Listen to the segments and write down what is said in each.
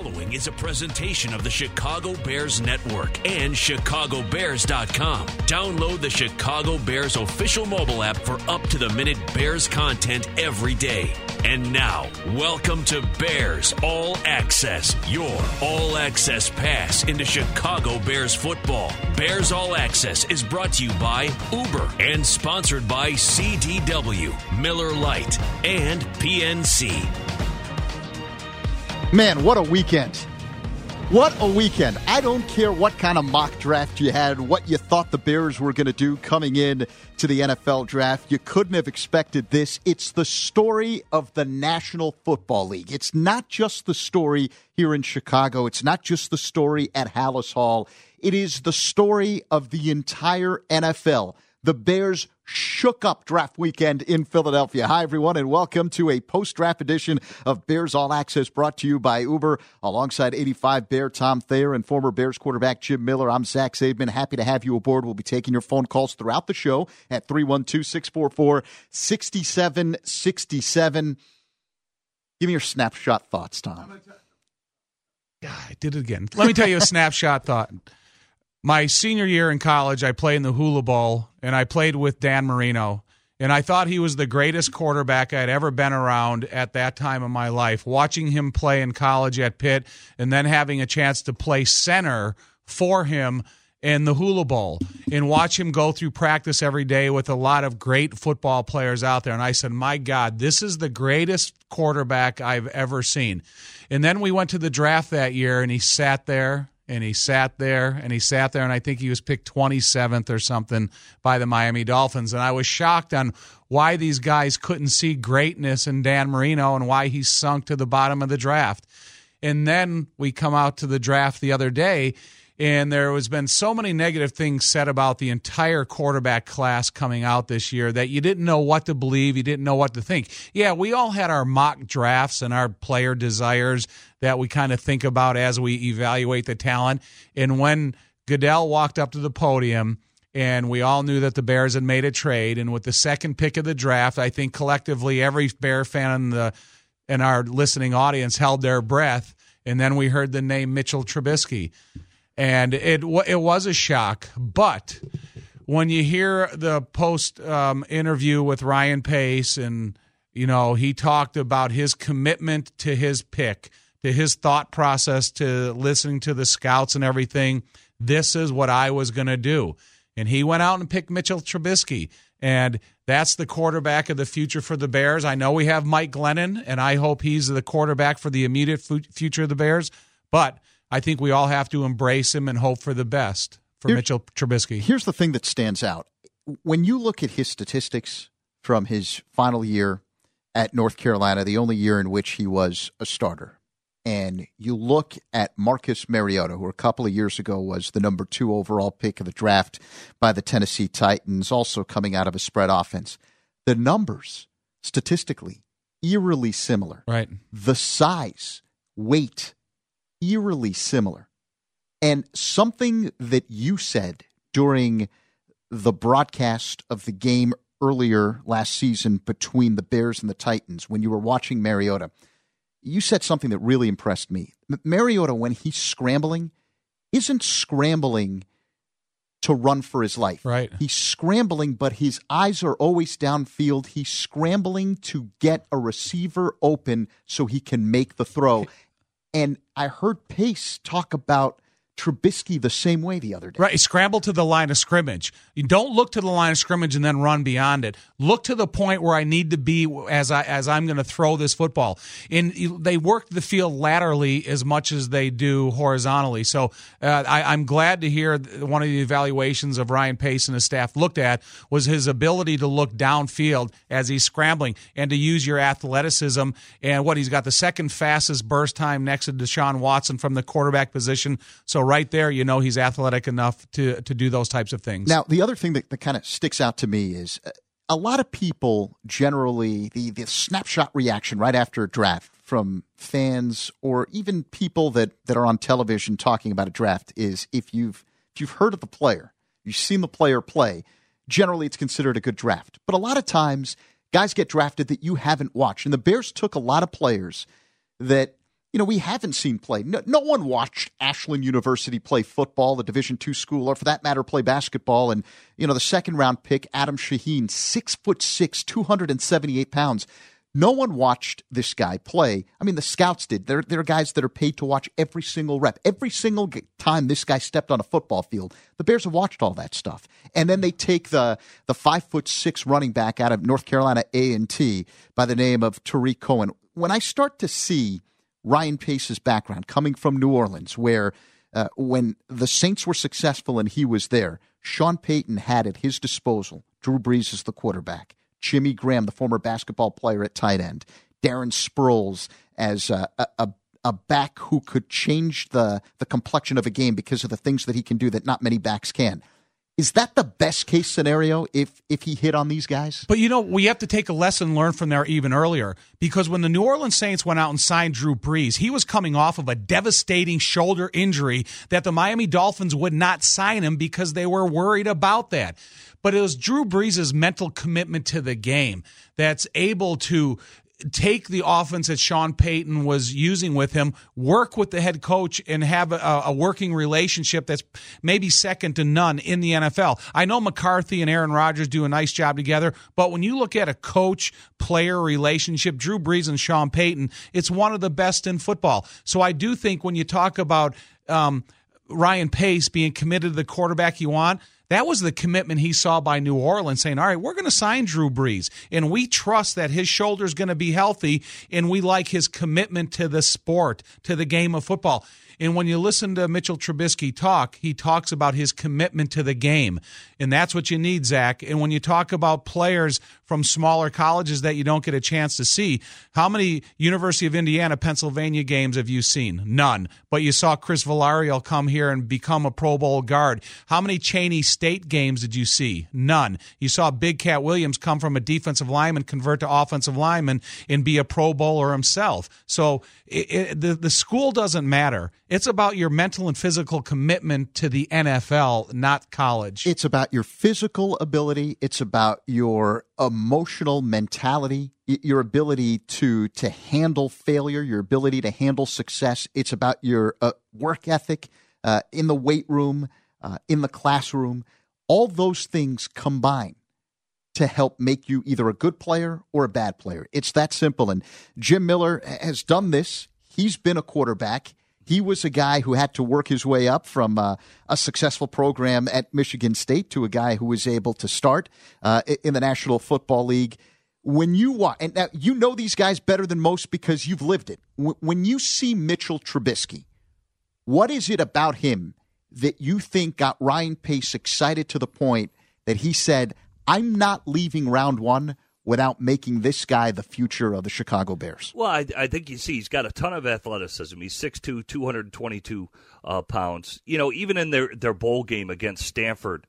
following is a presentation of the Chicago Bears Network and ChicagoBears.com. Download the Chicago Bears official mobile app for up-to-the-minute Bears content every day. And now, welcome to Bears All Access, your all-access pass into Chicago Bears football. Bears All Access is brought to you by Uber and sponsored by CDW, Miller Lite, and PNC. Man, what a weekend. What a weekend. I don't care what kind of mock draft you had, what you thought the Bears were going to do coming in to the NFL draft. You couldn't have expected this. It's the story of the National Football League. It's not just the story here in Chicago. It's not just the story at Halas Hall. It is the story of the entire NFL. The Bears shook up draft weekend in Philadelphia. Hi, everyone, and welcome to a post-draft edition of Bears All Access brought to you by Uber. Alongside 85 Bear Tom Thayer and former Bears quarterback Jim Miller, I'm Zach Zaidman. Happy to have you aboard. We'll be taking your phone calls throughout the show at 312-644-6767. Give me your snapshot thoughts, Tom. Yeah, I did it again. Let me tell you a snapshot thought. My senior year in college, I played in the Hula Bowl, and I played with Dan Marino. And I thought he was the greatest quarterback I'd ever been around at that time of my life. Watching him play in college at Pitt and then having a chance to play center for him in the Hula Bowl and watch him go through practice every day with a lot of great football players out there. And I said, my God, this is the greatest quarterback I've ever seen. And then we went to the draft that year, and he sat there. And he sat there, and he sat there, and I think he was picked 27th or something by the Miami Dolphins. And I was shocked on why these guys couldn't see greatness in Dan Marino and why he sunk to the bottom of the draft. And then we come out to the draft the other day, and there has been so many negative things said about the entire quarterback class coming out this year that you didn't know what to believe, you didn't know what to think. Yeah, we all had our mock drafts and our player desires that we kind of think about as we evaluate the talent. And when Goodell walked up to the podium, and we all knew that the Bears had made a trade, and with the second pick of the draft, I think collectively every Bear fan in our listening audience held their breath, and then we heard the name Mitchell Trubisky. And it was a shock, but when you hear the post interview with Ryan Pace, and he talked about his commitment to his pick, to his thought process, to listening to the scouts and everything, this is what I was going to do. And he went out and picked Mitchell Trubisky, and that's the quarterback of the future for the Bears. I know we have Mike Glennon, and I hope he's the quarterback for the immediate future of the Bears, but I think we all have to embrace him and hope for the best for Mitchell Trubisky. Here's the thing that stands out. When you look at his statistics from his final year at North Carolina, the only year in which he was a starter, and you look at Marcus Mariota, who a couple of years ago was the number 2 overall pick of the draft by the Tennessee Titans, also coming out of a spread offense, the numbers, statistically, eerily similar. Right. The size, weight, eerily similar. And something that you said during the broadcast of the game earlier last season between the Bears and the Titans, when you were watching Mariota, you said something that really impressed me. Mariota, when he's scrambling, isn't scrambling to run for his life. Right. He's scrambling, but his eyes are always downfield. He's scrambling to get a receiver open so he can make the throw. And I heard Pace talk about Trubisky the same way the other day. Right, scramble to the line of scrimmage. You don't look to the line of scrimmage and then run beyond it. Look to the point where I need to be as I'm going to throw this football. And they work the field laterally as much as they do horizontally. So I'm glad to hear one of the evaluations of Ryan Pace and his staff looked at was his ability to look downfield as he's scrambling and to use your athleticism. And he's got the second fastest burst time next to Deshaun Watson from the quarterback position. So right there, he's athletic enough to do those types of things. Now, the other thing that kind of sticks out to me is a lot of people generally, the snapshot reaction right after a draft from fans or even people that are on television talking about a draft is if you've heard of the player, you've seen the player play, generally it's considered a good draft. But a lot of times, guys get drafted that you haven't watched. And the Bears took a lot of players that we haven't seen play. No one watched Ashland University play football, the Division II school, or for that matter, play basketball. And, the second-round pick, Adam Shaheen, 6'6", 278 pounds. No one watched this guy play. I mean, the scouts did. There are guys that are paid to watch every single rep. Every single time this guy stepped on a football field, the Bears have watched all that stuff. And then they take the 5'6" running back out of North Carolina A&T by the name of Tariq Cohen. When I start to see Ryan Pace's background coming from New Orleans, where when the Saints were successful and he was there, Sean Payton had at his disposal Drew Brees as the quarterback, Jimmy Graham, the former basketball player, at tight end, Darren Sproles as a back who could change the complexion of a game because of the things that he can do that not many backs can. Is that the best case scenario if he hit on these guys? But, we have to take a lesson learned from there even earlier, because when the New Orleans Saints went out and signed Drew Brees, he was coming off of a devastating shoulder injury that the Miami Dolphins would not sign him because they were worried about that. But it was Drew Brees' mental commitment to the game that's able to take the offense that Sean Payton was using with him, work with the head coach, and have a working relationship that's maybe second to none in the NFL. I know McCarthy and Aaron Rodgers do a nice job together, but when you look at a coach-player relationship, Drew Brees and Sean Payton, it's one of the best in football. So I do think when you talk about Ryan Pace being committed to the quarterback you want, that was the commitment he saw by New Orleans, saying, all right, we're going to sign Drew Brees, and we trust that his shoulder's going to be healthy, and we like his commitment to the sport, to the game of football. And when you listen to Mitchell Trubisky talk, he talks about his commitment to the game. And that's what you need, Zach. And when you talk about players from smaller colleges that you don't get a chance to see, how many University of Indiana, Pennsylvania games have you seen? None. But you saw Chris Villarreal come here and become a Pro Bowl guard. How many Cheney State games did you see? None. You saw Big Cat Williams come from a defensive lineman, convert to offensive lineman, and be a Pro Bowler himself. So the school doesn't matter. It's about your mental and physical commitment to the NFL, not college. It's about your physical ability. It's about your emotional mentality, your ability to handle failure, your ability to handle success. It's about your work ethic in the weight room, in the classroom. All those things combine to help make you either a good player or a bad player. It's that simple. And Jim Miller has done this. He's been a quarterback. He was a guy who had to work his way up from a successful program at Michigan State to a guy who was able to start in the National Football League. When you watch, and now you know these guys better than most because you've lived it. When you see Mitchell Trubisky, what is it about him that you think got Ryan Pace excited to the point that he said, I'm not leaving round one without making this guy the future of the Chicago Bears? Well, I think you see he's got a ton of athleticism. He's 6'2", 222 pounds. Even in their bowl game against Stanford,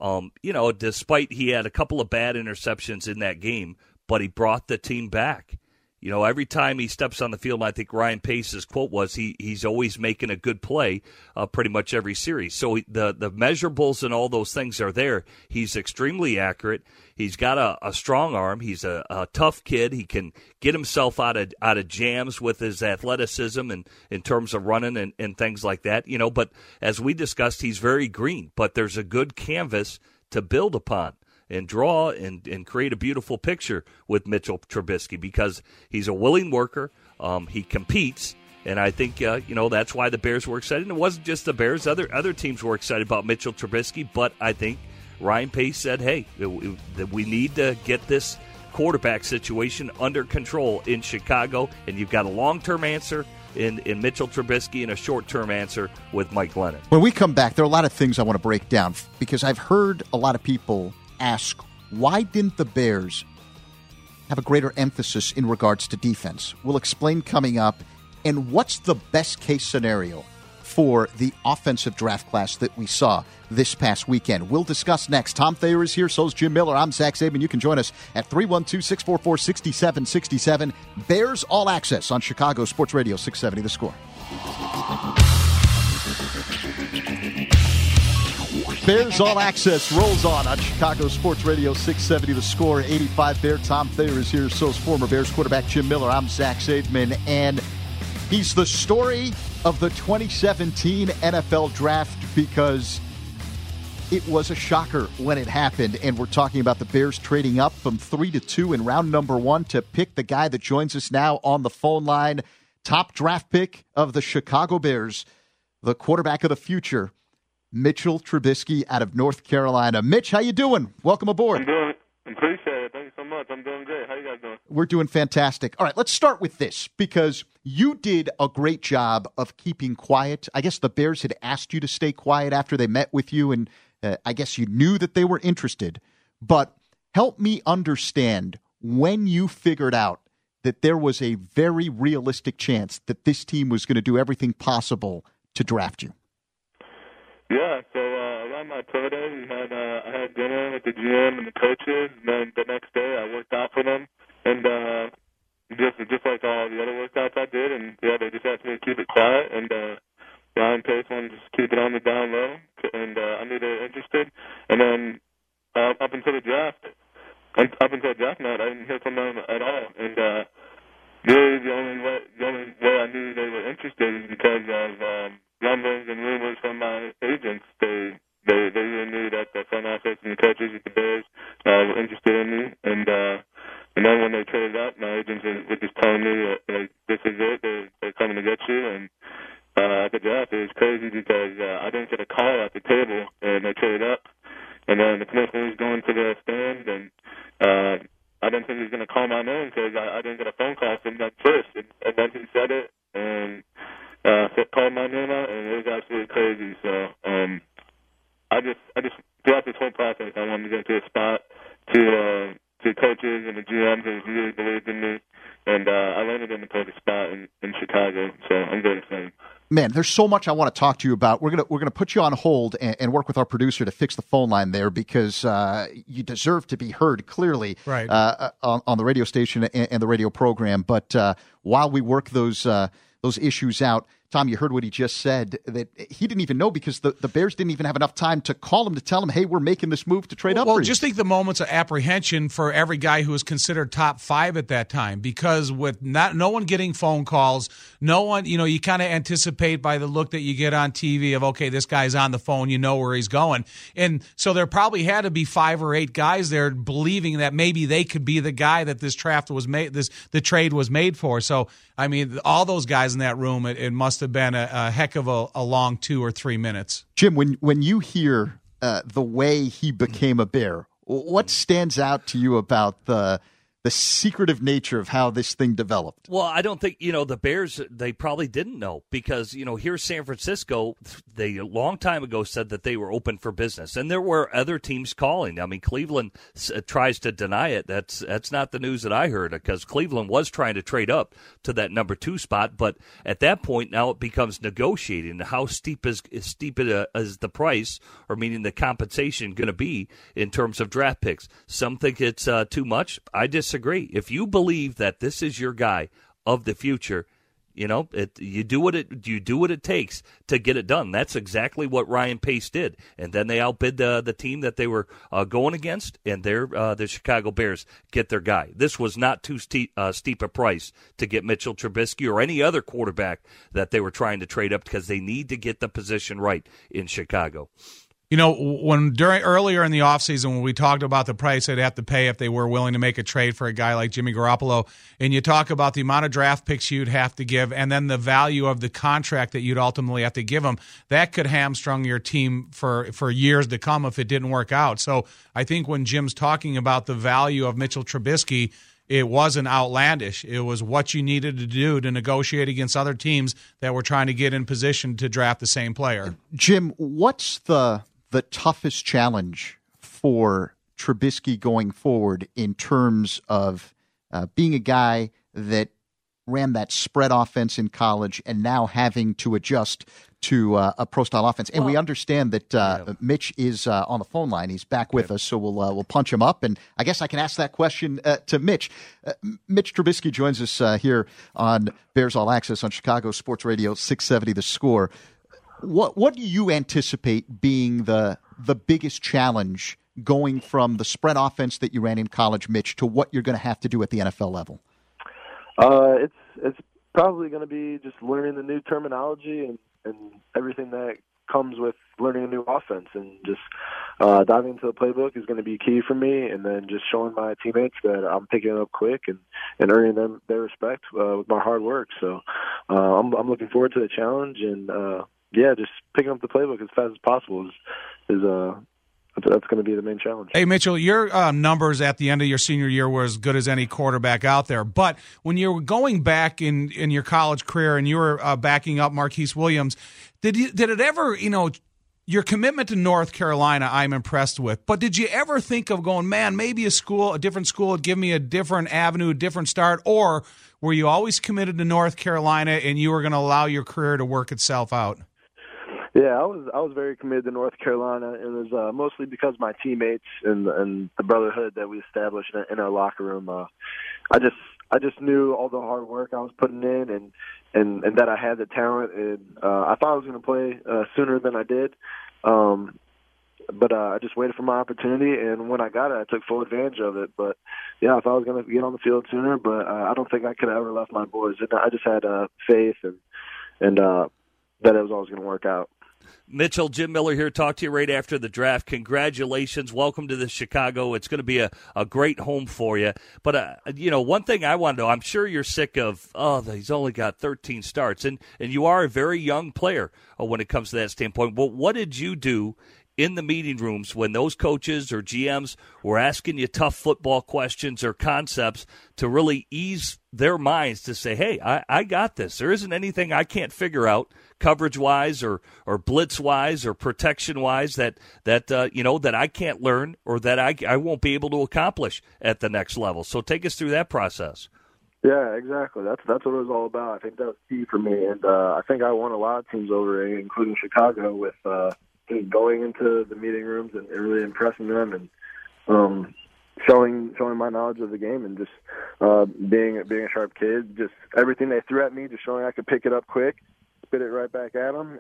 despite he had a couple of bad interceptions in that game, but he brought the team back. Every time he steps on the field, I think Ryan Pace's quote was he's always making a good play pretty much every series. So the measurables and all those things are there. He's extremely accurate. He's got a strong arm. He's a tough kid. He can get himself out of jams with his athleticism and in terms of running and things like that. But as we discussed, he's very green. But there's a good canvas to build upon and draw and create a beautiful picture with Mitchell Trubisky because he's a willing worker. He competes, and I think that's why the Bears were excited. And it wasn't just the Bears; other teams were excited about Mitchell Trubisky. But I think Ryan Pace said, "Hey, we need to get this quarterback situation under control in Chicago, and you've got a long-term answer." In Mitchell Trubisky and a short-term answer with Mike Glennon. When we come back, there are a lot of things I want to break down because I've heard a lot of people ask, why didn't the Bears have a greater emphasis in regards to defense? We'll explain coming up. And what's the best-case scenario for the offensive draft class that we saw this past weekend? We'll discuss next. Tom Thayer is here, so is Jim Miller. I'm Zach Zaidman. You can join us at 312-644-6767. Bears All Access on Chicago Sports Radio 670 The Score. Bears All Access rolls on Chicago Sports Radio 670 The Score. 85 Bear. Tom Thayer is here, so is former Bears quarterback Jim Miller. I'm Zach Zaidman, and He's the story of the 2017 NFL Draft because it was a shocker when it happened, and we're talking about the Bears trading up from 3-2 in round number 1 to pick the guy that joins us now on the phone line, top draft pick of the Chicago Bears, the quarterback of the future, Mitchell Trubisky out of North Carolina. Mitch, how you doing? Welcome aboard. Appreciate it. Thank you so much. I'm doing great. How you guys doing? We're doing fantastic. All right, let's start with this because you did a great job of keeping quiet. I guess the Bears had asked you to stay quiet after they met with you, and I guess you knew that they were interested. But help me understand when you figured out that there was a very realistic chance that this team was going to do everything possible to draft you. Yeah, so around my pro day, I had dinner with the GM and the coaches, and then the next day I worked out for them, and just like all the other workouts I did, and yeah, they just asked me to keep it quiet, and Ryan Pace wanted to just keep it on the down low, and I knew they were interested, and then up until the draft night, I didn't hear from them at all, and really the only way I knew they were interested is because of rumblings and rumors from my agents. They really knew that the front office and the coaches at the Bears were interested in me, and then when they traded up, my agents were just telling me like, this is it, they're coming to get you, and at the draft it was crazy because I didn't get a call at the table, and they traded up, and then the commissioner was going to the stand, and I didn't think he was going to call my name because I didn't get a phone call from him at first, and then he said it, and called my name out, and it was absolutely crazy. So I just throughout this whole process, I wanted to get to a spot to coaches and the GMs who really believed in me, and I landed in the perfect spot in Chicago. So I'm very excited. Man, there's so much I want to talk to you about. We're gonna put you on hold and work with our producer to fix the phone line there because you deserve to be heard clearly right. On the radio station and the radio program. But while we work those issues out, Tom, you heard what he just said, that he didn't even know because the Bears didn't even have enough time to call him to tell him, hey, we're making this move to trade up for you. Well, just think the moments of apprehension for every guy who was considered top 5 at that time, because with no one getting phone calls, no one, you kind of anticipate by the look that you get on TV of, okay, this guy's on the phone, you know where he's going. And so there probably had to be 5 or 8 guys there believing that maybe they could be the guy that this draft was made, the trade was made for. So, I mean, all those guys in that room, it must have been a heck of a long 2 or 3 minutes. Jim, when you hear the way he became a Bear, what stands out to you about the secretive nature of how this thing developed? Well, I don't think, the Bears, they probably didn't know because, here's San Francisco. They a long time ago said that they were open for business, and there were other teams calling. I mean, Cleveland tries to deny it. That's not the news that I heard because Cleveland was trying to trade up to that number 2 spot, but at that point now it becomes negotiating. How steep is the price, or meaning the compensation, going to be in terms of draft picks? Some think it's too much. I disagree. If you believe that this is your guy of the future, you do what it takes to get it done. That's exactly what Ryan Pace did, and then they outbid the team that they were going against, and the Chicago Bears get their guy. This was not too steep a price to get Mitchell Trubisky or any other quarterback that they were trying to trade up because they need to get the position right in Chicago. Earlier in the offseason when we talked about the price they'd have to pay if they were willing to make a trade for a guy like Jimmy Garoppolo, and you talk about the amount of draft picks you'd have to give and then the value of the contract that you'd ultimately have to give them, that could hamstrung your team for years to come if it didn't work out. So I think when Jim's talking about the value of Mitchell Trubisky, it wasn't outlandish. It was what you needed to do to negotiate against other teams that were trying to get in position to draft the same player. Jim, what's the toughest challenge for Trubisky going forward in terms of being a guy that ran that spread offense in college and now having to adjust to a pro-style offense? And we understand that Mitch is on the phone line. He's back with us, so we'll punch him up. And I guess I can ask that question to Mitch. Mitch Trubisky joins us here on Bears All Access on Chicago Sports Radio 670 The Score. What do you anticipate being the biggest challenge going from the spread offense that you ran in college, Mitch, to what you're going to have to do at the NFL level? It's probably going to be just learning the new terminology and everything that comes with learning a new offense, and just diving into the playbook is going to be key for me, and then just showing my teammates that I'm picking it up quick and earning them their respect with my hard work. So I'm looking forward to the challenge, and just picking up the playbook as fast as possible is that's going to be the main challenge. Hey, Mitchell, your numbers at the end of your senior year were as good as any quarterback out there. But when you were going back in your college career and you were backing up Marquise Williams, did it ever, your commitment to North Carolina, I'm impressed with. But did you ever think of going, man, maybe a different school would give me a different avenue, a different start? Or were you always committed to North Carolina and you were going to allow your career to work itself out? Yeah, I was very committed to North Carolina. It was mostly because my teammates and the brotherhood that we established in our locker room. I just knew all the hard work I was putting in, and that I had the talent. And I thought I was going to play sooner than I did, but I just waited for my opportunity. And when I got it, I took full advantage of it. But yeah, I thought I was going to get on the field sooner, but I don't think I could have ever left my boys. I just had faith and that it was always going to work out. Mitchell, Jim Miller here. Talk to you right after the draft. Congratulations. Welcome to the Chicago. It's going to be a great home for you. But, one thing I want to know, I'm sure you're sick of, he's only got 13 starts. And you are a very young player when it comes to that standpoint. But what did you do in the meeting rooms when those coaches or GMs were asking you tough football questions or concepts to really ease their minds to say, hey, I got this. There isn't anything I can't figure out coverage-wise or blitz-wise or protection-wise that I can't learn or that I won't be able to accomplish at the next level. So take us through that process. Yeah, exactly. That's what it was all about. I think that was key for me. And I think I won a lot of teams over, including Chicago, with going into the meeting rooms and really impressing them and showing my knowledge of the game and just being a sharp kid. Just everything they threw at me, just showing I could pick it up quick, spit it right back at them,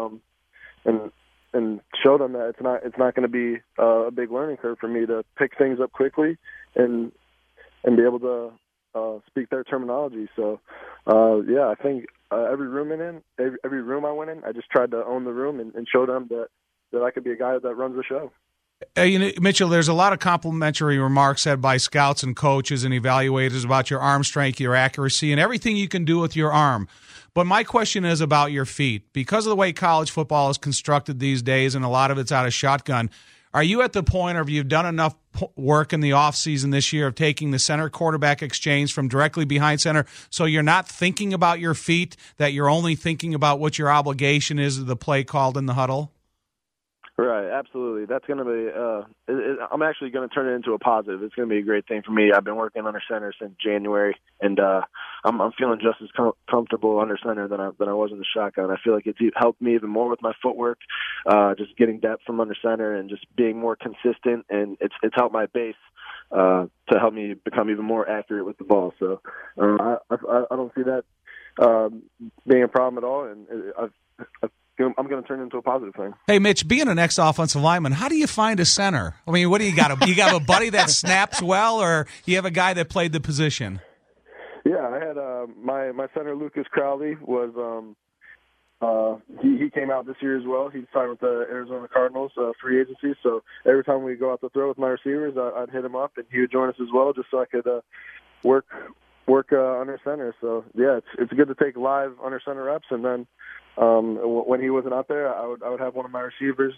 and show them that it's not going to be a big learning curve for me to pick things up quickly and be able to speak their terminology. So I think every room I went in, I just tried to own the room and show them that I could be a guy that runs the show. Mitchell, there's a lot of complimentary remarks said by scouts and coaches and evaluators about your arm strength, your accuracy, and everything you can do with your arm. But my question is about your feet. Because of the way college football is constructed these days, and a lot of it's out of shotgun, are you at the point, or have you done enough work in the offseason this year of taking the center quarterback exchange from directly behind center so you're not thinking about your feet, that you're only thinking about what your obligation is of the play called in the huddle? Right, absolutely. That's going to be I'm actually going to turn it into a positive. It's going to be a great thing for me. I've been working under center since January, and I'm feeling just as comfortable under center than I was in the shotgun. I feel like it's helped me even more with my footwork, just getting depth from under center and just being more consistent, and it's helped my base to help me become even more accurate with the ball. So I don't see that being a problem at all, and I'm going to turn it into a positive thing. Hey, Mitch, being an ex-offensive lineman, how do you find a center? I mean, what do you got? You got a buddy that snaps well, or you have a guy that played the position? Yeah, I had my center, Lucas Crowley, was he came out this year as well. He signed with the Arizona Cardinals free agency. So every time we go out to throw with my receivers, I'd hit him up, and he would join us as well, just so I could work under center. So yeah, it's good to take live under center reps, and then when he wasn't out there, I would have one of my receivers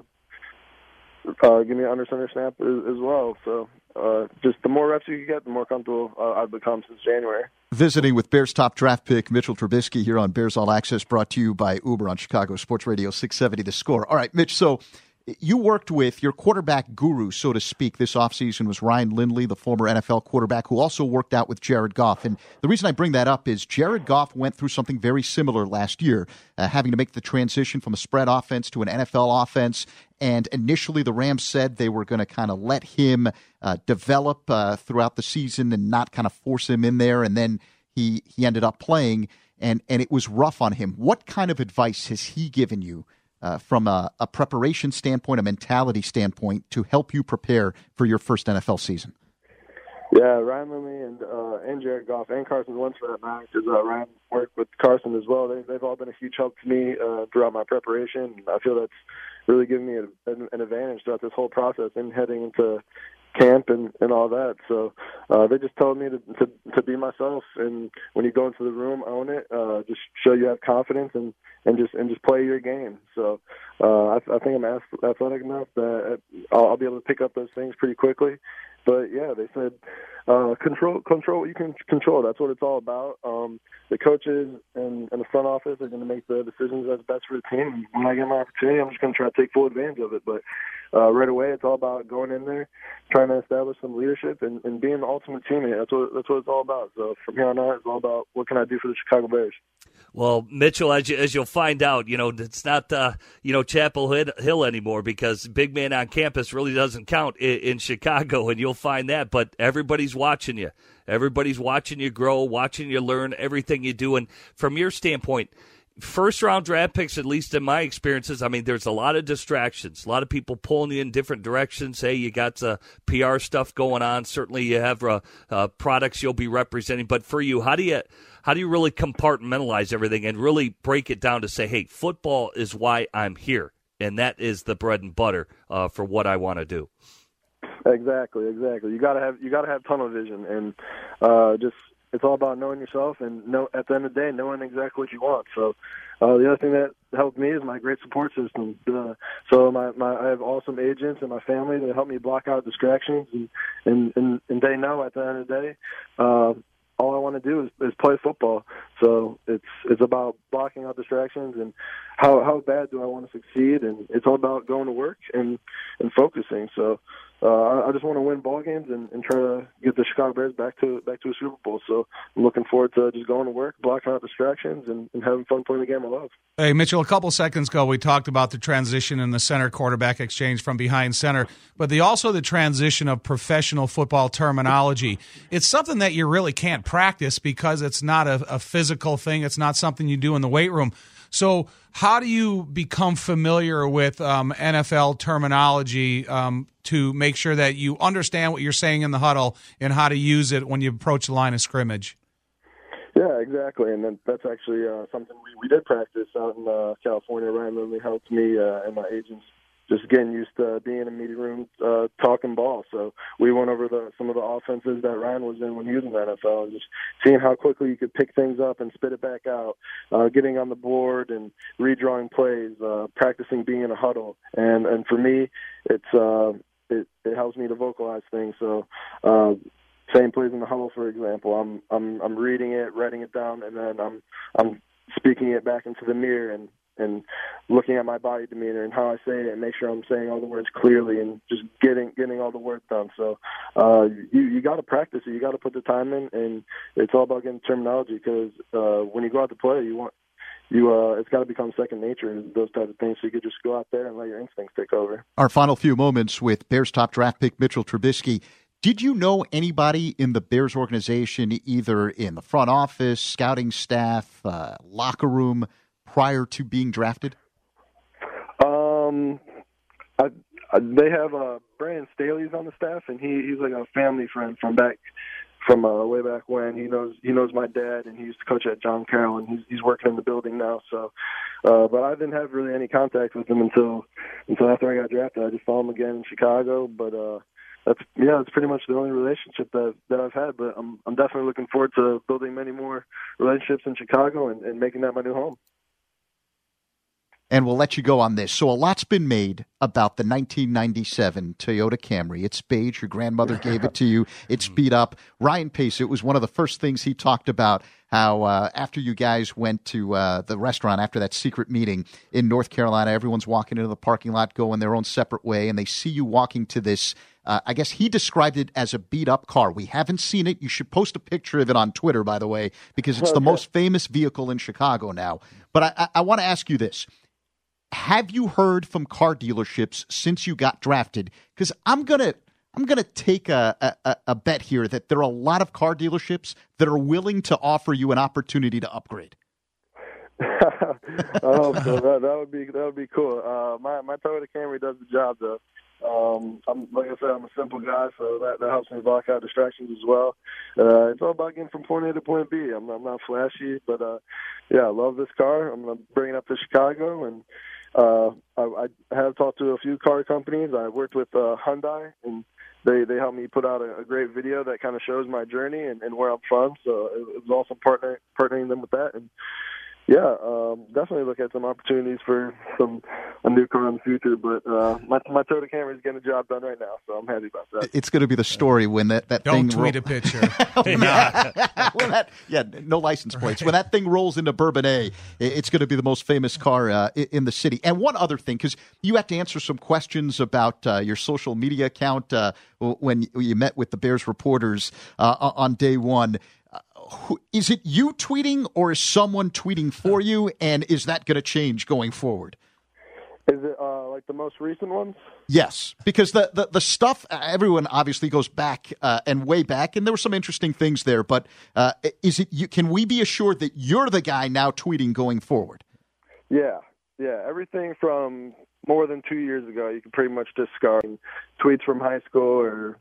give me an under center snap as well. So just the more reps you can get, the more comfortable I've become since January. Visiting with Bears top draft pick Mitchell Trubisky here on Bears All Access, brought to you by Uber on Chicago Sports Radio 670 The Score. All right, Mitch, so you worked with your quarterback guru, so to speak, this offseason was Ryan Lindley, the former NFL quarterback, who also worked out with Jared Goff. And the reason I bring that up is Jared Goff went through something very similar last year, having to make the transition from a spread offense to an NFL offense. And initially the Rams said they were going to kind of let him develop throughout the season and not kind of force him in there. And then he ended up playing, and it was rough on him. What kind of advice has he given you from a preparation standpoint, a mentality standpoint, to help you prepare for your first NFL season? Yeah, Ryan Lindley and Jared Goff and Carson Wentz for that matter, because Ryan worked with Carson as well. They've all been a huge help to me throughout my preparation. I feel that's really given me an advantage throughout this whole process and heading into camp and all that. So they just told me to be myself, and when you go into the room, own it. Just show you have confidence and just play your game. So I think I'm athletic enough that I'll be able to pick up those things pretty quickly. But yeah, they said control what you can control. That's what it's all about. The coaches and the front office are going to make the decisions that's best for the team. And when I get my opportunity, I'm just going to try to take full advantage of it. But right away, it's all about going in there, trying to establish some leadership, and being the ultimate teammate. That's what it's all about. So from here on out, it's all about what can I do for the Chicago Bears. Well, Mitchell, as you'll find out, it's not Chapel Hill anymore, because big man on campus really doesn't count in Chicago, and you'll find that. But everybody's watching you. Everybody's watching you grow, watching you learn everything you do. And from your standpoint, first-round draft picks, at least in my experiences, I mean, there's a lot of distractions, a lot of people pulling you in different directions. Hey, you got PR stuff going on. Certainly you have products you'll be representing. But for you, how do you really compartmentalize everything and really break it down to say, hey, football is why I'm here, and that is the bread and butter for what I want to do? Exactly. You gotta have tunnel vision, and it's all about knowing yourself and at the end of the day, knowing exactly what you want. So the other thing that helped me is my great support system. So I have awesome agents and my family that help me block out distractions, and they know at the end of the day, all I want to do is play football. So it's about blocking out distractions and how bad do I want to succeed, and it's all about going to work and focusing. So I just want to win ball games and try to get the Chicago Bears back to a Super Bowl. So I'm looking forward to just going to work, blocking out distractions, and having fun playing the game I love. Hey, Mitchell, a couple seconds ago we talked about the transition in the center-quarterback exchange from behind center, but also the transition of professional football terminology. It's something that you really can't practice because it's not a physical thing. It's not something you do in the weight room. So how do you become familiar with NFL terminology to make sure that you understand what you're saying in the huddle and how to use it when you approach the line of scrimmage? Yeah, exactly. And that's actually something we did practice out in California. Ryan Lindley helped me and my agents just getting used to being in a meeting room talking ball. So we went over some of the offenses that Ryan was in when he was in the NFL, and just seeing how quickly you could pick things up and spit it back out, getting on the board and redrawing plays, practicing being in a huddle. And for me, it helps me to vocalize things. So same plays in the huddle, for example, I'm reading it, writing it down, and then I'm speaking it back into the mirror and looking at my body demeanor and how I say it, and make sure I'm saying all the words clearly and just getting all the work done. So you got to practice it. You got to put the time in, and it's all about getting terminology, because when you go out to play, it's got to become second nature, those types of things. So you could just go out there and let your instincts take over. Our final few moments with Bears top draft pick Mitchell Trubisky. Did you know anybody in the Bears organization, either in the front office, scouting staff, locker room, prior to being drafted? They have Brandon Staley's on the staff, and he's like a family friend from way back when. He knows my dad, and he used to coach at John Carroll, and he's working in the building now. So, but I didn't have really any contact with him until after I got drafted. I just saw him again in Chicago, but that's pretty much the only relationship that I've had. But I'm definitely looking forward to building many more relationships in Chicago and making that my new home. And we'll let you go on this. So a lot's been made about the 1997 Toyota Camry. It's beige. Your grandmother gave it to you. It's beat up. Ryan Pace, it was one of the first things he talked about, how after you guys went to the restaurant after that secret meeting in North Carolina, everyone's walking into the parking lot going their own separate way, and they see you walking to this, I guess he described it as a beat-up car. We haven't seen it. You should post a picture of it on Twitter, by the way, because it's the most famous vehicle in Chicago now. But I want to ask you this. Have you heard from car dealerships since you got drafted? Because I'm gonna take a bet here that there are a lot of car dealerships that are willing to offer you an opportunity to upgrade. I hope so. That would be cool. My Toyota Camry does the job, though. Like I said, I'm a simple guy, so that helps me block out distractions as well. It's all about getting from point A to point B. I'm not flashy, but I love this car. I'm going to bring it up to Chicago, and I have talked to a few car companies. I worked with Hyundai, and they helped me put out a great video that kind of shows my journey and where I'm from. So it was awesome partnering them with that. And definitely look at some opportunities for a new car in the future. But my Toyota Camry is getting the job done right now, so I'm happy about that. It's going to be the story when that Don't thing tweet a picture. No license plates. When that thing rolls into Bourbonnais, it's going to be the most famous car in the city. And one other thing, because you had to answer some questions about your social media account when you met with the Bears reporters on day one. Is it you tweeting or is someone tweeting for you, and is that going to change going forward? Is it like the most recent ones? Yes, because the stuff, everyone obviously goes back and way back, and there were some interesting things there, but is it you? Can we be assured that you're the guy now tweeting going forward? Yeah. Everything from more than 2 years ago, you can pretty much discard tweets from high school or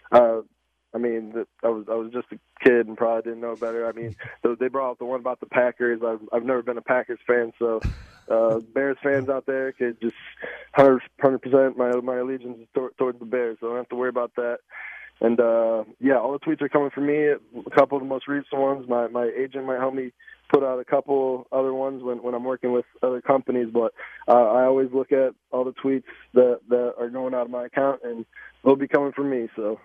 I was just a kid and probably didn't know better. I mean, they brought up the one about the Packers. I've never been a Packers fan, so Bears fans out there could just 100% my allegiance is towards the Bears, so I don't have to worry about that. And all the tweets are coming from me. A couple of the most recent ones, my agent might help me put out a couple other ones when I'm working with other companies. But I always look at all the tweets that are going out of my account, and they'll be coming from me. So.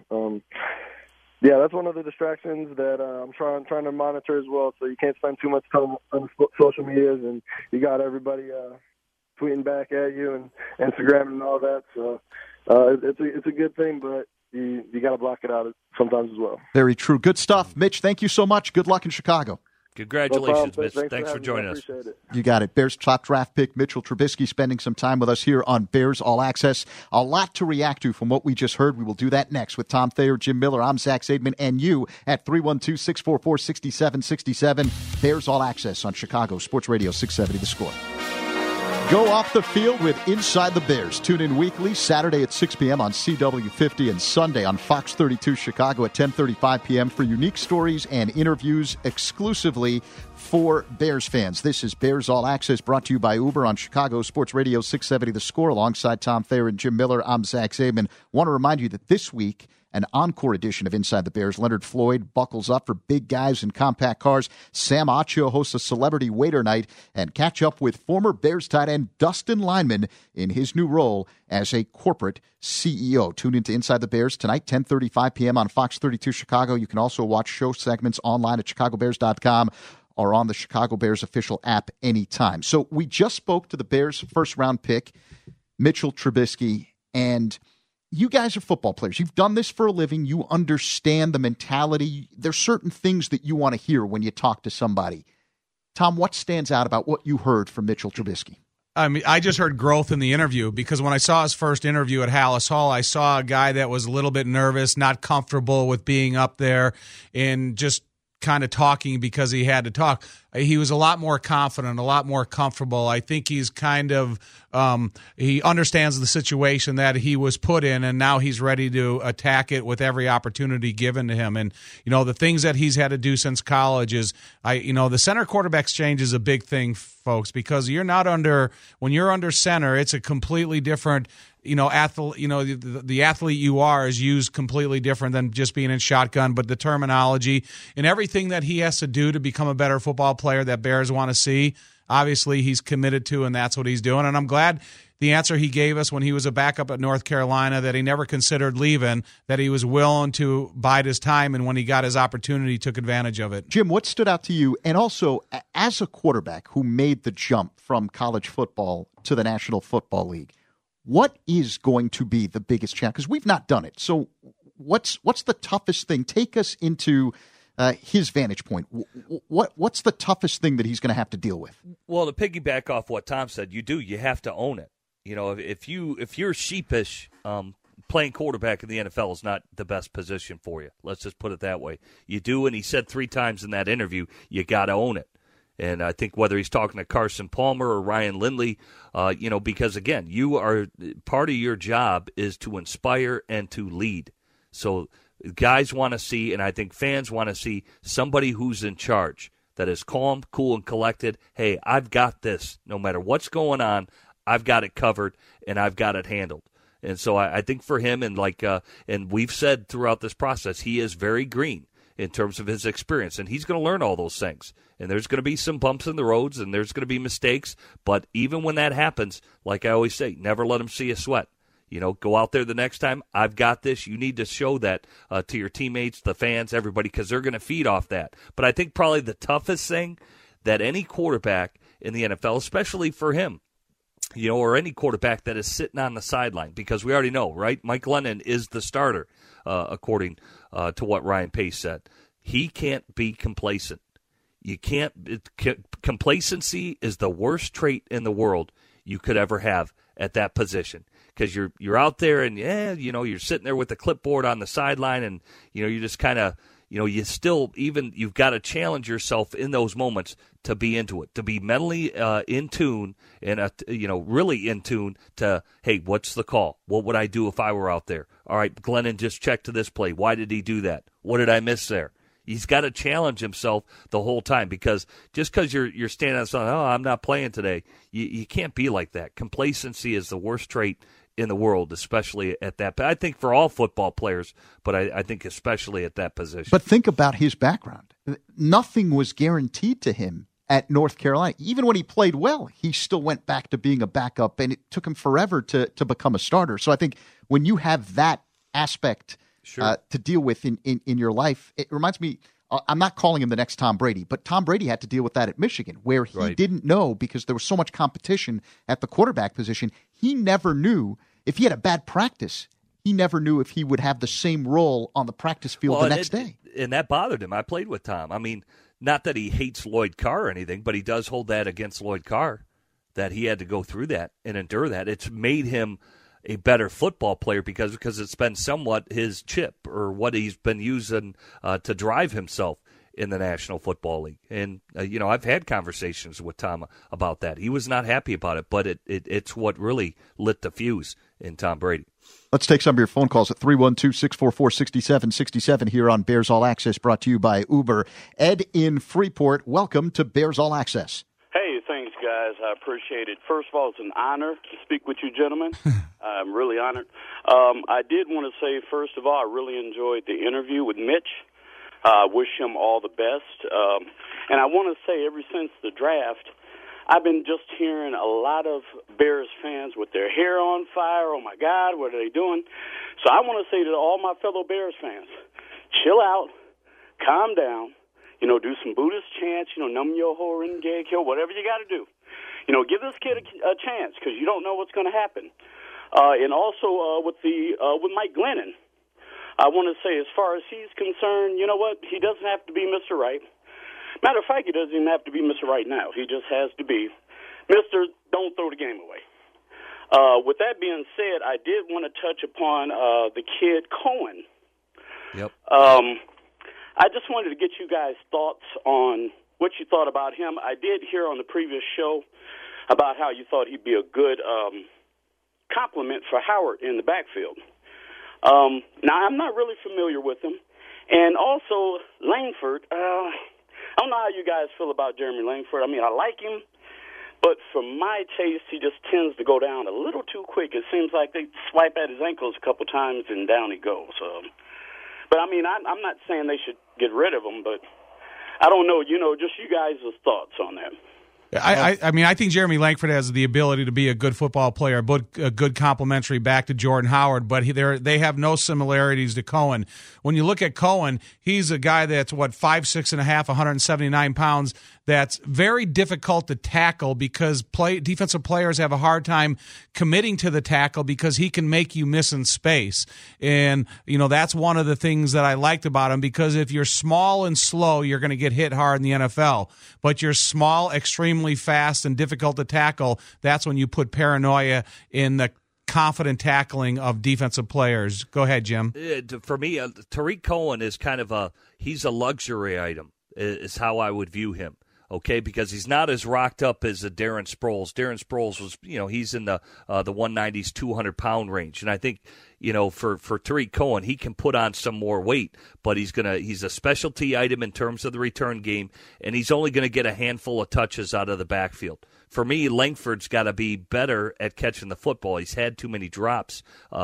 That's one of the distractions that I'm trying to monitor as well. So you can't spend too much time on social medias, and you got everybody tweeting back at you and Instagram and all that. So it's a good thing, but you got to block it out sometimes as well. Very true. Good stuff, Mitch. Thank you so much. Good luck in Chicago. Congratulations, Mitch. Thanks for joining us. You got it. Bears top draft pick Mitchell Trubisky spending some time with us here on Bears All Access. A lot to react to from what we just heard. We will do that next with Tom Thayer, Jim Miller. I'm Zach Zaidman, and you at 312-644-6767. Bears All Access on Chicago Sports Radio 670 The Score. Go off the field with Inside the Bears. Tune in weekly, Saturday at 6 p.m. on CW50 and Sunday on Fox 32 Chicago at 10:35 p.m. for unique stories and interviews exclusively for Bears fans. This is Bears All Access, brought to you by Uber on Chicago Sports Radio 670 The Score. Alongside Tom Thayer and Jim Miller, I'm Zach Zaidman. Want to remind you that this week, an encore edition of Inside the Bears. Leonard Floyd buckles up for big guys in compact cars. Sam Acho hosts a celebrity waiter night and catch up with former Bears tight end Dustin Lineman in his new role as a corporate CEO. Tune into Inside the Bears tonight, 10:35 p.m. on Fox 32 Chicago. You can also watch show segments online at chicagobears.com or on the Chicago Bears official app anytime. So we just spoke to the Bears' first-round pick, Mitchell Trubisky, and you guys are football players. You've done this for a living. You understand the mentality. There's certain things that you want to hear when you talk to somebody. Tom, what stands out about what you heard from Mitchell Trubisky? I mean, I just heard growth in the interview because when I saw his first interview at Hallis Hall, I saw a guy that was a little bit nervous, not comfortable with being up there and just kind of talking because he had to talk. He was a lot more confident, a lot more comfortable. I think he's kind of he understands the situation that he was put in, and now he's ready to attack it with every opportunity given to him. And the things that he's had to do since college is, the center quarterback exchange is a big thing, folks, because when you're under center, it's a completely different. The athlete you are is used completely different than just being in shotgun, but the terminology and everything that he has to do to become a better football player that Bears want to see, obviously he's committed to, and that's what he's doing. And I'm glad the answer he gave us when he was a backup at North Carolina, that he never considered leaving, that he was willing to bide his time, and when he got his opportunity, he took advantage of it. Jim, what stood out to you? And also, as a quarterback who made the jump from college football to the National Football League, what is going to be the biggest challenge? Because we've not done it. So what's the toughest thing? Take us into his vantage point. What's the toughest thing that he's going to have to deal with? Well, to piggyback off what Tom said, you have to own it. If you're sheepish, playing quarterback in the NFL is not the best position for you. Let's just put it that way. You do, and he said 3 times in that interview, you got to own it. And I think whether he's talking to Carson Palmer or Ryan Lindley, because, again, part of your job is to inspire and to lead. So guys want to see, and I think fans want to see, somebody who's in charge, that is calm, cool, and collected. Hey, I've got this. No matter what's going on, I've got it covered, and I've got it handled. And so I think for him, and we've said throughout this process, he is very green in terms of his experience, and he's going to learn all those things. And there's going to be some bumps in the roads, and there's going to be mistakes. But even when that happens, like I always say, never let him see you sweat. Go out there the next time. I've got this. You need to show that to your teammates, the fans, everybody, because they're going to feed off that. But I think probably the toughest thing that any quarterback in the NFL, especially for him, or any quarterback that is sitting on the sideline, because we already know, right? Mike Glennon is the starter, according to what Ryan Pace said. He can't be complacent. Complacency is the worst trait in the world you could ever have at that position, because you're out there and you're sitting there with the clipboard on the sideline, and you're just kind of you've got to challenge yourself in those moments to be into it, to be mentally in tune and really in tune to, hey, what's the call? What would I do if I were out there? All right, Glennon just checked to this play. Why did he do that? What did I miss there? He's got to challenge himself the whole time, because just because you're standing on something, I'm not playing today, you can't be like that. Complacency is the worst trait in the world, especially at that. But I think for all football players, but I think especially at that position. But think about his background. Nothing was guaranteed to him at North Carolina. Even when he played well, he still went back to being a backup, and it took him forever to become a starter. So I think when you have that aspect to deal with in your life, it reminds me, I'm not calling him the next Tom Brady, but Tom Brady had to deal with that at Michigan, where he didn't know, because there was so much competition at the quarterback position. He never knew if he had a bad practice. He never knew if he would have the same role on the practice field the next day. And that bothered him. I played with Tom. I mean, not that he hates Lloyd Carr or anything, but he does hold that against Lloyd Carr, that he had to go through that and endure that. It's made him a better football player because it's been somewhat his chip, or what he's been using to drive himself in the National Football League. And, I've had conversations with Tom about that. He was not happy about it, but it's what really lit the fuse in Tom Brady. Let's take some of your phone calls at 312-644-6767 here on Bears All Access, brought to you by Uber. Ed in Freeport, welcome to Bears All Access. Hey, thanks, guys. I appreciate it. First of all, it's an honor to speak with you gentlemen. I'm really honored. I did want to say, first of all, I really enjoyed the interview with Mitch. I wish him all the best. And I want to say, ever since the draft, I've been just hearing a lot of Bears fans with their hair on fire. Oh, my God, what are they doing? So I want to say to all my fellow Bears fans, chill out, calm down, do some Buddhist chants, num yo ho rin gay kill, whatever you got to do. Give this kid a chance, because you don't know what's going to happen. And also with Mike Glennon, I want to say, as far as he's concerned, you know what? He doesn't have to be Mr. Right. Matter of fact, he doesn't even have to be Mr. Right now. He just has to be Mr. Don't throw the game away. With that being said, I did want to touch upon the kid Cohen. Yep. I just wanted to get you guys' thoughts on what you thought about him. I did hear on the previous show about how you thought he'd be a good compliment for Howard in the backfield. Now, I'm not really familiar with him. And also, Langford, I don't know how you guys feel about Jeremy Langford. I mean, I like him, but for my taste, he just tends to go down a little too quick. It seems like they swipe at his ankles a couple times and down he goes. But, I mean, I'm not saying they should get rid of him, but I don't know, just you guys' thoughts on that. I mean, I think Jeremy Langford has the ability to be a good football player, but a good complementary back to Jordan Howard, but they have no similarities to Cohen. When you look at Cohen, he's a guy that's, 5'6.5", 179 pounds, that's very difficult to tackle because defensive players have a hard time committing to the tackle because he can make you miss in space. And, that's one of the things that I liked about him, because if you're small and slow, you're going to get hit hard in the NFL. But you're small, extremely fast, and difficult to tackle, that's when you put paranoia in the confident tackling of defensive players. Go ahead, Jim. For me, Tariq Cohen is kind of he's a luxury item, is how I would view him. okay, because he's not as rocked up as a Darren Sproles. Darren Sproles was, he's in the 190s, 200-pound range. And I think, for Tariq Cohen, he can put on some more weight, but he's a specialty item in terms of the return game, and he's only going to get a handful of touches out of the backfield. For me, Langford's got to be better at catching the football. He's had too many drops,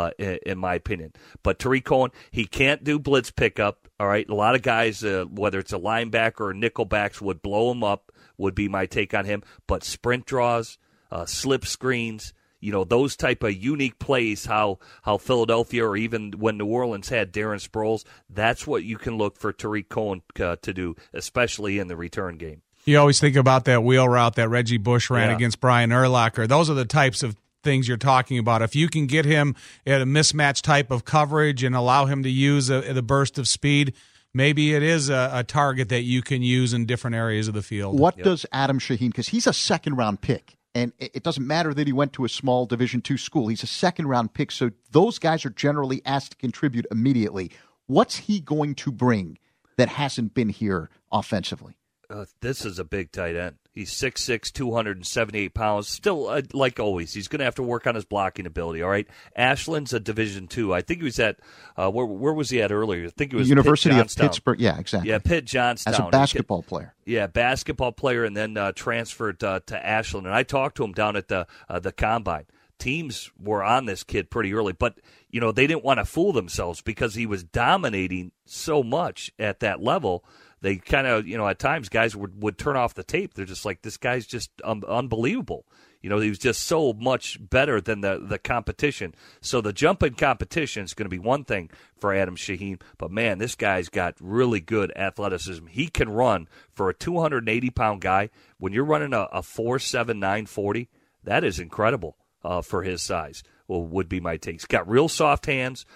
in my opinion. But Tariq Cohen, he can't do blitz pickup. All right, a lot of guys, whether it's a linebacker or nickelbacks, would blow him up. Would be my take on him. But sprint draws, slip screens, those type of unique plays. How Philadelphia or even when New Orleans had Darren Sproles, that's what you can look for Tariq Cohen to do, especially in the return game. You always think about that wheel route that Reggie Bush ran against Brian Urlacher. Those are the types of things you're talking about. If you can get him at a mismatch type of coverage and allow him to use the burst of speed, maybe it is a target that you can use in different areas of the field. What does Adam Shaheen, because he's a second-round pick, and it doesn't matter that he went to a small Division II school. He's a second-round pick, so those guys are generally asked to contribute immediately. What's he going to bring that hasn't been here offensively? This is a big tight end. He's 6'6", 278 pounds. Still, like always, he's going to have to work on his blocking ability, all right? Ashland's a Division II. I think he was at where was he at earlier? I think it was University of Pittsburgh. Yeah, exactly. Yeah, Pitt Johnstown. As a basketball player. Yeah, basketball player, and then transferred to Ashland. And I talked to him down at the Combine. Teams were on this kid pretty early, but, they didn't want to fool themselves because he was dominating so much at that level. They kind of, at times guys would turn off the tape. They're just like, this guy's just unbelievable. He was just so much better than the competition. So the jump in competition is going to be one thing for Adam Shaheen. But, man, this guy's got really good athleticism. He can run for a 280-pound guy. When you're running a 4.7, 940, that is incredible for his size, would be my take. He's got real soft hands.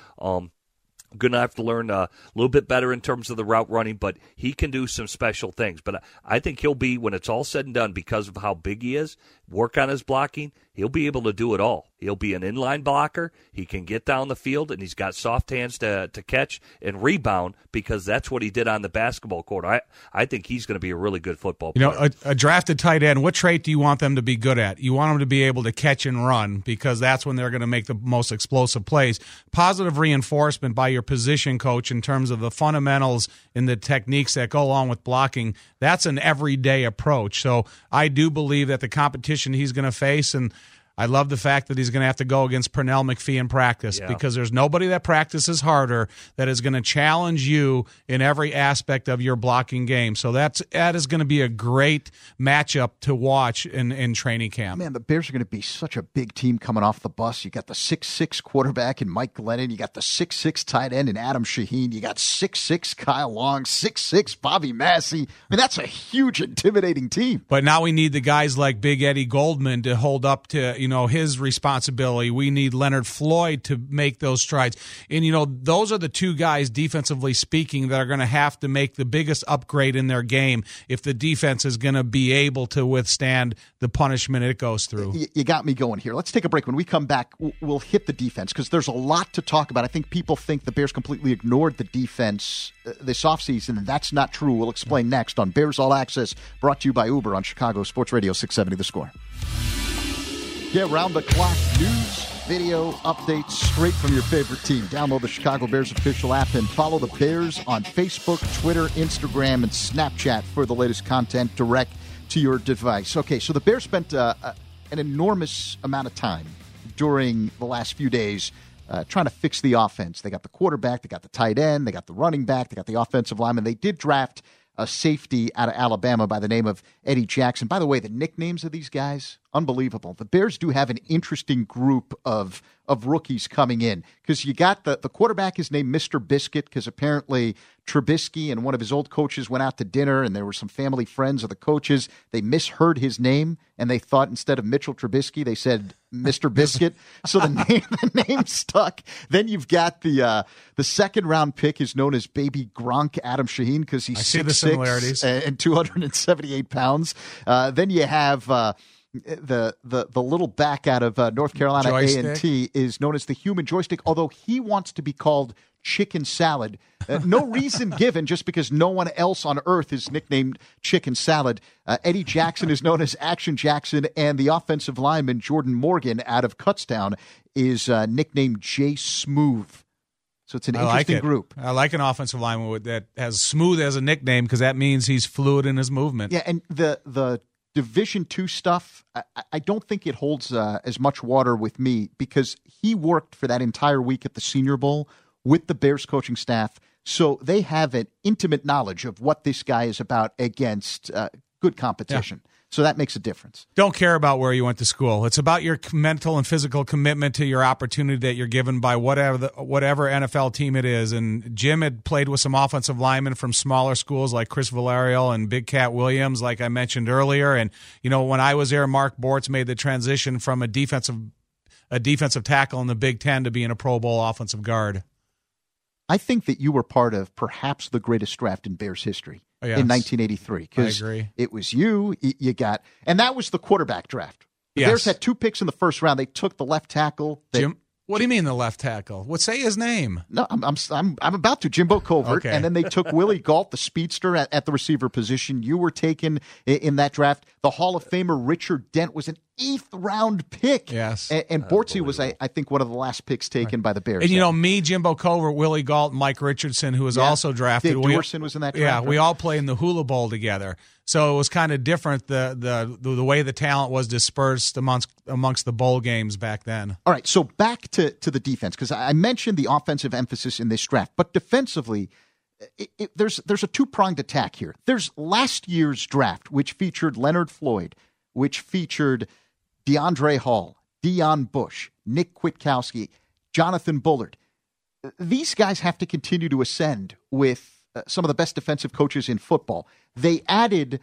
Going to have to learn a little bit better in terms of the route running, but he can do some special things. But I think he'll be, when it's all said and done, because of how big he is, work on his blocking, he'll be able to do it all. He'll be an inline blocker. He can get down the field, and he's got soft hands to catch and rebound because that's what he did on the basketball court. I think he's going to be a really good football player. A drafted tight end, what trait do you want them to be good at? You want them to be able to catch and run because that's when they're going to make the most explosive plays. Positive reinforcement by your position coach in terms of the fundamentals and the techniques that go along with blocking, that's an everyday approach. So I do believe that the competition he's going to face, and I love the fact that he's going to have to go against Pernell McPhee in practice because there's nobody that practices harder that is going to challenge you in every aspect of your blocking game. So that is going to be a great matchup to watch in training camp. Man, the Bears are going to be such a big team coming off the bus. You got the 6'6" quarterback in Mike Glennon. You got the 6'6" tight end in Adam Shaheen. You got 6'6" Kyle Long, 6'6" Bobby Massey. I mean, that's a huge, intimidating team. But now we need the guys like Big Eddie Goldman to hold up to, his responsibility. We need Leonard Floyd to make those strides. And, those are the two guys, defensively speaking, that are going to have to make the biggest upgrade in their game if the defense is going to be able to withstand the punishment it goes through. You got me going here. Let's take a break. When we come back, we'll hit the defense because there's a lot to talk about. I think people think the Bears completely ignored the defense this offseason, and that's not true. We'll explain next on Bears All Access, brought to you by Uber on Chicago Sports Radio 670 The Score. Get round-the-clock news, video, updates straight from your favorite team. Download the Chicago Bears official app and follow the Bears on Facebook, Twitter, Instagram, and Snapchat for the latest content direct to your device. Okay, so the Bears spent an enormous amount of time during the last few days trying to fix the offense. They got the quarterback, they got the tight end, they got the running back, they got the offensive lineman. They did draft a safety out of Alabama by the name of Eddie Jackson. By the way, the nicknames of these guys, unbelievable. The Bears do have an interesting group of rookies coming in because you got the quarterback is named Mr. Biscuit because apparently Trubisky and one of his old coaches went out to dinner and there were some family friends of the coaches. They misheard his name and they thought instead of Mitchell Trubisky, they said Mr. Biscuit. So the name stuck. Then you've got the second round pick is known as Baby Gronk Adam Shaheen because he's 6'6" and 278 pounds. Then you have the little back out of North Carolina A&T is known as the human joystick, although he wants to be called Chicken Salad. No reason given, just because no one else on earth is nicknamed Chicken Salad. Eddie Jackson is known as Action Jackson, and the offensive lineman Jordan Morgan out of Kutztown is nicknamed Jay Smooth. So it's an interesting group. I like an offensive lineman that has Smooth as a nickname because that means he's fluid in his movement. Yeah, and the Division II stuff, I don't think it holds as much water with me because he worked for that entire week at the Senior Bowl with the Bears coaching staff, so they have an intimate knowledge of what this guy is about against good competition. Yeah. So that makes a difference. Don't care about where you went to school. It's about your mental and physical commitment to your opportunity that you're given by whatever NFL team it is. And Jim had played with some offensive linemen from smaller schools like Chris Valerio and Big Cat Williams, like I mentioned earlier. And, when I was there, Mark Bortz made the transition from a defensive tackle in the Big Ten to being a Pro Bowl offensive guard. I think that you were part of perhaps the greatest draft in Bears history in 1983. Because it was you got, and that was the quarterback draft. The Bears had 2 picks in the first round. They took the left tackle. Jim, what do you mean the left tackle? Say his name. No, I'm about to. Jimbo Covert, and then they took Willie Gault, the speedster, at the receiver position. You were taken in that draft. The Hall of Famer Richard Dent was an 8th round pick. Yes. And Bortzy was, I think, one of the last picks taken by the Bears. And me, Jimbo Covert, Willie Gault, Mike Richardson, who was also drafted. Dave Dorson was in that draft. Yeah, we all played in the Hula Bowl together. So it was kind of different, the way the talent was dispersed amongst the bowl games back then. All right, so back to the defense, because I mentioned the offensive emphasis in this draft, but defensively, there's a two-pronged attack here. There's last year's draft, which featured Leonard Floyd, which featured DeAndre Hall, Dion Bush, Nick Kwiatkowski, Jonathan Bullard. These guys have to continue to ascend with some of the best defensive coaches in football. They added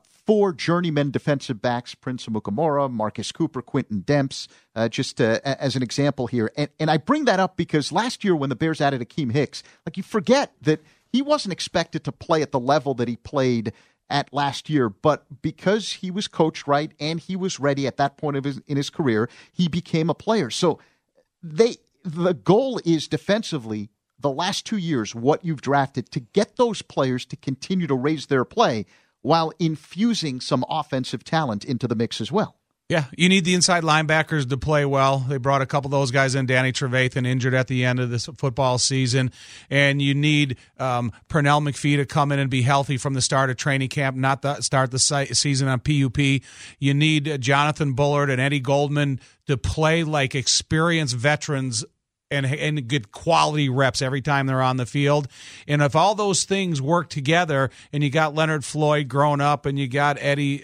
4 journeyman defensive backs, Prince Amukamara, Marcus Cooper, Quentin Demps, just as an example here. And I bring that up because last year when the Bears added Akeem Hicks, you forget that he wasn't expected to play at the level that he played at last year, but because he was coached right and he was ready at that point in his career, he became a player. So the goal is defensively, the last 2 years, what you've drafted, to get those players to continue to raise their play while infusing some offensive talent into the mix as well. Yeah, you need the inside linebackers to play well. They brought a couple of those guys in. Danny Trevathan injured at the end of this football season. And you need Pernell McPhee to come in and be healthy from the start of training camp, not start the season on PUP. You need Jonathan Bullard and Eddie Goldman to play like experienced veterans and get quality reps every time they're on the field. And if all those things work together, and you got Leonard Floyd growing up, and you got Eddie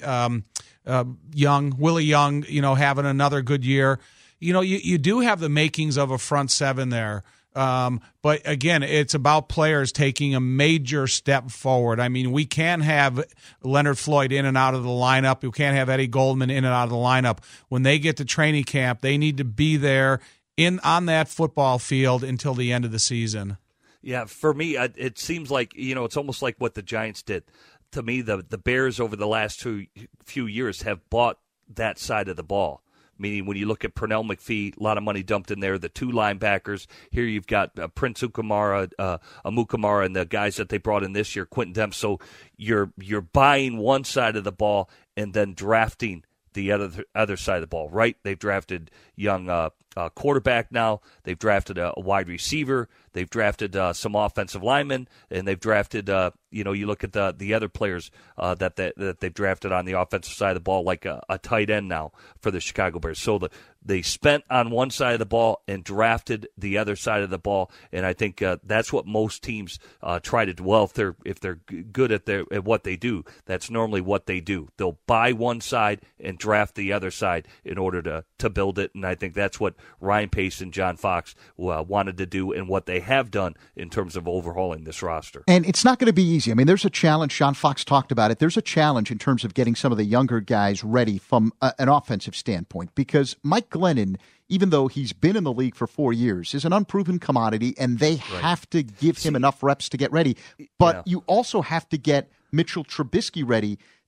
Willie Young, having another good year, you do have the makings of a front seven there. But again, it's about players taking a major step forward. I mean, we can't have Leonard Floyd in and out of the lineup. We can't have Eddie Goldman in and out of the lineup. When they get to training camp, they need to be there on that football field until the end of the season. Yeah, for me, it seems like, it's almost like what the Giants did. To me, the Bears over the last few years have bought that side of the ball. Meaning when you look at Pernell McPhee, a lot of money dumped in there. The 2 linebackers. Here you've got Prince Amukamara, and the guys that they brought in this year, Quentin Demps. So you're buying one side of the ball and then drafting the other side of the ball, right? They've drafted young quarterback now. They've drafted a wide receiver. They've drafted some offensive linemen, and they've drafted. You look at the other players that they've drafted on the offensive side of the ball, like a tight end now for the Chicago Bears. So they spent on one side of the ball and drafted the other side of the ball, and I think that's what most teams try to do. Well, if they're good at what they do, that's normally what they do. They'll buy one side and draft the other side in order to build it, and I think that's what Ryan Pace and John Fox wanted to do, and what they have done in terms of overhauling this roster. And it's not going to be easy. I mean, there's a challenge. Sean Fox talked about it. There's a challenge in terms of getting some of the younger guys ready from an offensive standpoint, because Mike Glennon, even though he's been in the league for 4 years, is an unproven commodity, and they have to give him enough reps to get ready. But you also have to get Mitchell Trubisky ready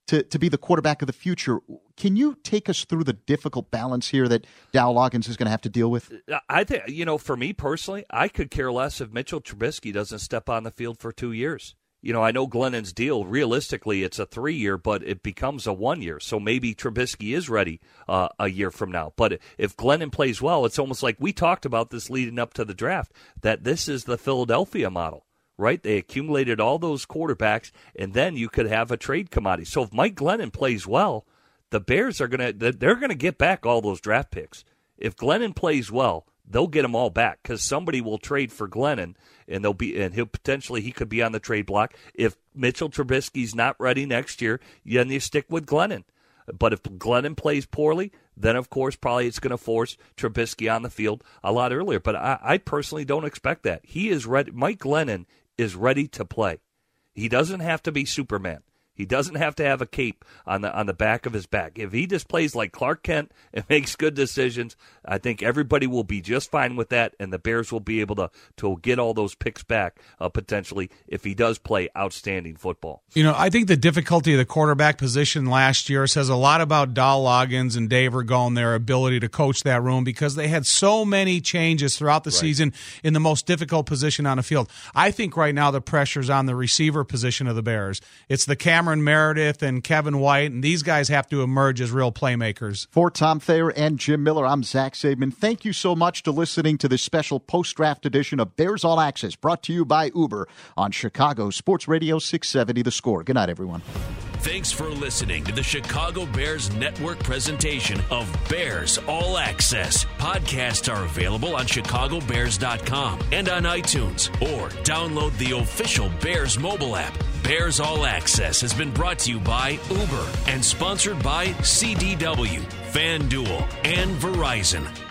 to be the quarterback of the future. Can you take us through the difficult balance here that Dow Loggins is going to have to deal with? I think, for me personally, I could care less if Mitchell Trubisky doesn't step on the field for 2 years. I know Glennon's deal, realistically, it's a 3-year, but it becomes a 1-year. So maybe Trubisky is ready a year from now. But if Glennon plays well, it's almost like we talked about this leading up to the draft, that this is the Philadelphia model, right? They accumulated all those quarterbacks, and then you could have a trade commodity. So if Mike Glennon plays well, the Bears are they're going to get back all those draft picks. If Glennon plays well, they'll get them all back because somebody will trade for Glennon, and he could be on the trade block. If Mitchell Trubisky's not ready next year, then you stick with Glennon. But if Glennon plays poorly, then of course probably it's going to force Trubisky on the field a lot earlier. But I personally don't expect that. He is ready. Mike Glennon is ready to play. He doesn't have to be Superman. He doesn't have to have a cape on the back of his back. If he just plays like Clark Kent and makes good decisions, I think everybody will be just fine with that, and the Bears will be able to get all those picks back potentially if he does play outstanding football. I think the difficulty of the quarterback position last year says a lot about Dow Loggins and Dave Ragone, their ability to coach that room, because they had so many changes throughout the season in the most difficult position on the field. I think right now the pressure's on the receiver position of the Bears. It's the Cameron Meredith and Kevin White, and these guys have to emerge as real playmakers. For Tom Thayer and Jim Miller, I'm Zach Saban. Thank you so much for listening to this special post-draft edition of Bears All Access, brought to you by Uber on Chicago Sports Radio 670 The Score. Good night, everyone. Thanks for listening to the Chicago Bears Network presentation of Bears All Access. Podcasts are available on ChicagoBears.com and on iTunes, or download the official Bears mobile app. Bears All Access has been brought to you by Uber and sponsored by CDW, FanDuel, and Verizon.